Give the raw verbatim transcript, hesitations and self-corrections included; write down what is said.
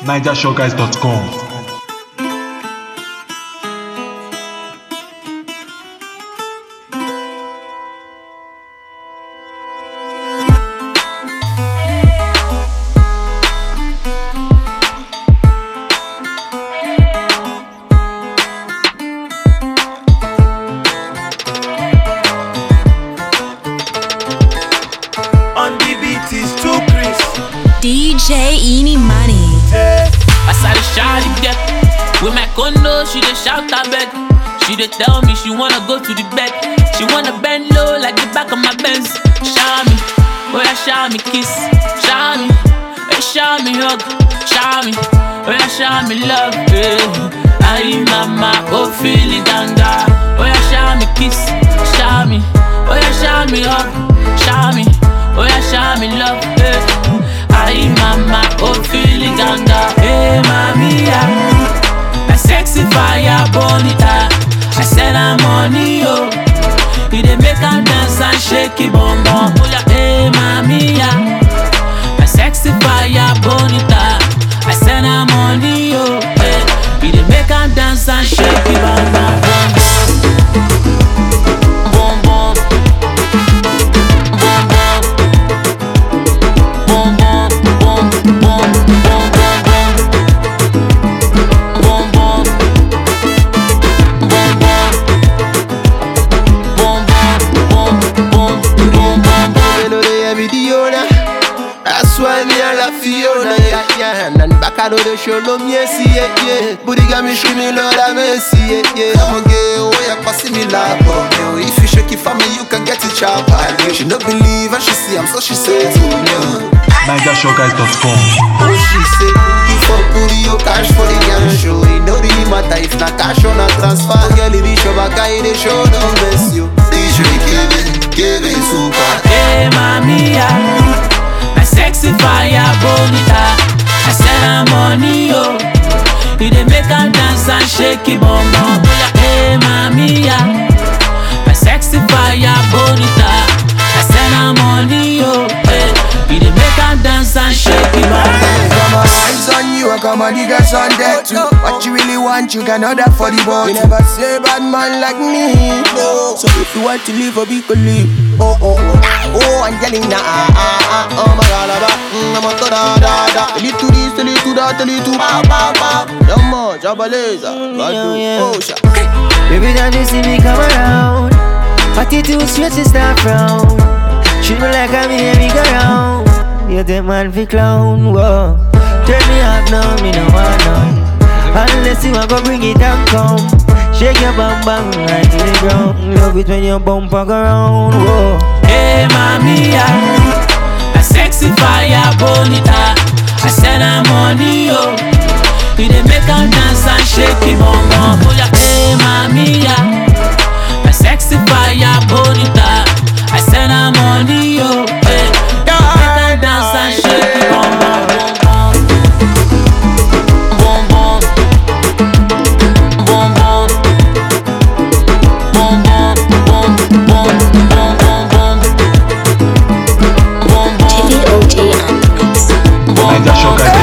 niger showguys dot com. D J Eeny Money. I saw the shawty get with my condo, she dey shout her bed. She dey tell me she wanna go to the bed. She wanna bend low like the back of my Benz. Show me, oh yeah, show me kiss. Show me, oh show me hug. Show me, oh yeah, show me love. Yeah. Aye mama, oh feel it ganga. Oh yeah, show me kiss. Show me, oh yeah, show me hug. Show me, oh yeah, show me love. Yeah. Aye mama, oh feel it ganga. Hey mami, yeah. A sexy fire bonita. I said I'm on yo. You dey make her dance and shake it bum bum. Oh yeah, hey mami, yeah. A sexy fire bonita. I said I'm on yo. Hey, you dey make her dance and shake it bum bum bum bum bum bum bum bum bum bum. Fiona, yeah, yeah, and back out of the show, no me see it, yeah. Booty got me screaming, Lord, I may see it, yeah. I'm a gay, oh, yeah, passing me like, oh, if you shake it for me, you can get it sharp. She don't believe and she see, I'm so she says, oh, no. niger showguys dot com. Oh, she said, you for booty, you cash for the young show. It don't really matter if not cash or not transfer. Girl, if you show back, I the show, don't mess you. D J Kevin, Kevin super. Hey, mami, yeah. Sexy fire bonita. I said I'm on yo. You dey make her dance and shake it bum bum. Hey mami, yeah. My sexy fire bonita. I said I'm on yo. Hey, you dey make her dance and shake it bum bum. Come on, hands on you, and come on, the girls on there too. What you really want, you can order for the boy. You never say bad man like me, no. So if you want to live, a big live. Oh oh oh, oh Angelina, ah ah ah, oh my God, mm, I'm a to da da da. Tell it to this, tell it to that, tell it to ba ba ba. Yama, Jabaleza, Radu, oh sha. Baby, don't you see me come around? Attitude straight to start from. She me like I'm here, me go round. You the man fi clown, whoa. Turn me up now, me no want none. Unless you want go bring it and come. Shake your bum bum right to the ground. Love it when your bumper go round, whoa. Hey mami, yeah. A sexy fire bonita. I said I'm on yo. You dey make her dance and shake it bum bum. Oh yeah, hey mami, yeah. A sexy fire bonita. I said I'm on yo. Hey, you make her dance and shake it bum bum bum bum bum bum bum bum bum bum bum bum bum bum. T V O J and Mix. niger showguys